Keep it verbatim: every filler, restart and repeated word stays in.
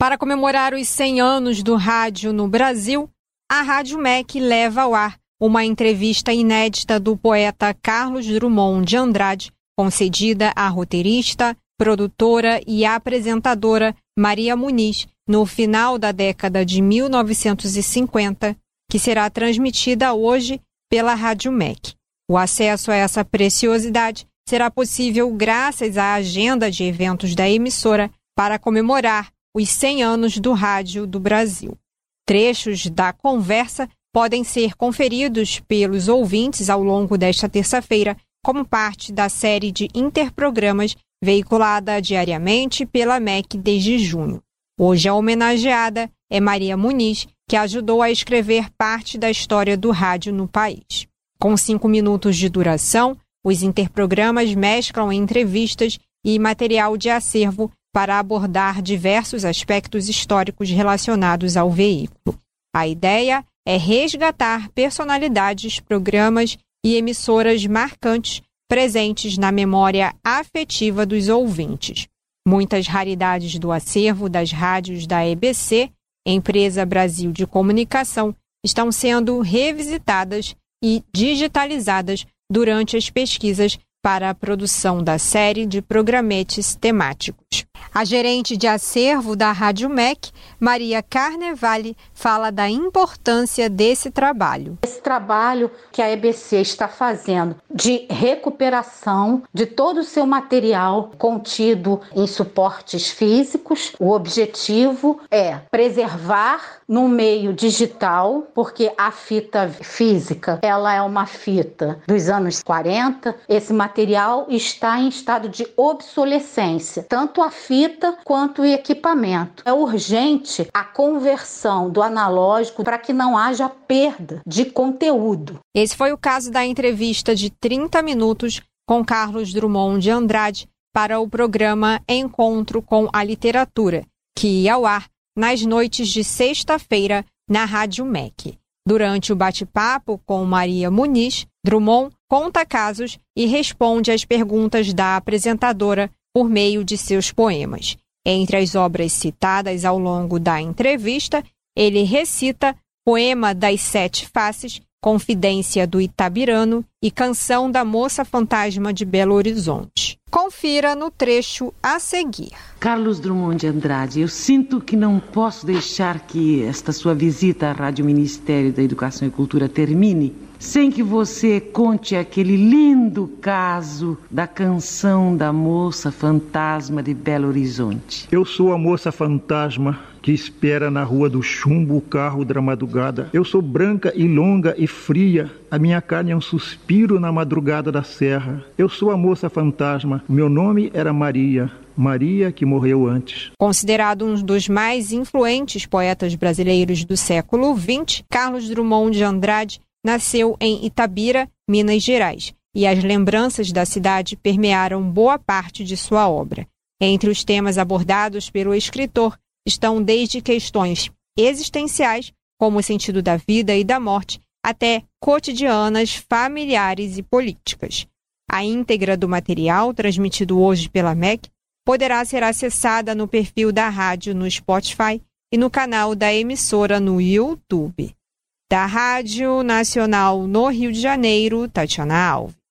Para comemorar os cem anos do rádio no Brasil, a Rádio M E C leva ao ar uma entrevista inédita do poeta Carlos Drummond de Andrade, concedida à roteirista, produtora e apresentadora Maria Muniz, no final da década de mil novecentos e cinquenta, que será transmitida hoje pela Rádio M E C. O acesso a essa preciosidade será possível graças à agenda de eventos da emissora para comemorar os cem anos do rádio do Brasil. Trechos da conversa podem ser conferidos pelos ouvintes ao longo desta terça-feira como parte da série de interprogramas veiculada diariamente pela M E C desde junho. Hoje a homenageada é Maria Muniz, que ajudou a escrever parte da história do rádio no país. Com cinco minutos de duração, os interprogramas mesclam entrevistas e material de acervo para abordar diversos aspectos históricos relacionados ao veículo. A ideia é resgatar personalidades, programas e emissoras marcantes presentes na memória afetiva dos ouvintes. Muitas raridades do acervo das rádios da E B C, Empresa Brasil de Comunicação, estão sendo revisitadas e digitalizadas durante as pesquisas para a produção da série de programetes temáticos. A gerente de acervo da Rádio M E C, Maria Carnevale, fala da importância desse trabalho. Esse trabalho que a E B C está fazendo de recuperação de todo o seu material contido em suportes físicos, o objetivo é preservar no meio digital, porque a fita física ela é uma fita dos anos quarenta, esse material está em estado de obsolescência, tanto a fita quanto o equipamento. É urgente a conversão do analógico para que não haja perda de conteúdo. Esse foi o caso da entrevista de trinta minutos com Carlos Drummond de Andrade para o programa Encontro com a Literatura, que ia ao ar nas noites de sexta-feira na Rádio M E C. Durante o bate-papo com Maria Muniz, Drummond conta casos e responde às perguntas da apresentadora por meio de seus poemas. Entre as obras citadas ao longo da entrevista, ele recita Poema das Sete Faces, Confidência do Itabirano e Canção da Moça Fantasma de Belo Horizonte. Confira no trecho a seguir. Carlos Drummond de Andrade, eu sinto que não posso deixar que esta sua visita à Rádio Ministério da Educação e Cultura termine sem que você conte aquele lindo caso da canção da Moça Fantasma de Belo Horizonte. Eu sou a moça fantasma que espera na rua do chumbo o carro da madrugada. Eu sou branca e longa e fria, a minha carne é um suspiro na madrugada da serra. Eu sou a moça fantasma, meu nome era Maria, Maria que morreu antes. Considerado um dos mais influentes poetas brasileiros do século vinte, Carlos Drummond de Andrade nasceu em Itabira, Minas Gerais, e as lembranças da cidade permearam boa parte de sua obra. Entre os temas abordados pelo escritor estão desde questões existenciais, como o sentido da vida e da morte, até cotidianas, familiares e políticas. A íntegra do material, transmitido hoje pela M E C, poderá ser acessada no perfil da rádio no Spotify e no canal da emissora no YouTube. Da Rádio Nacional no Rio de Janeiro, Tatiana Alves.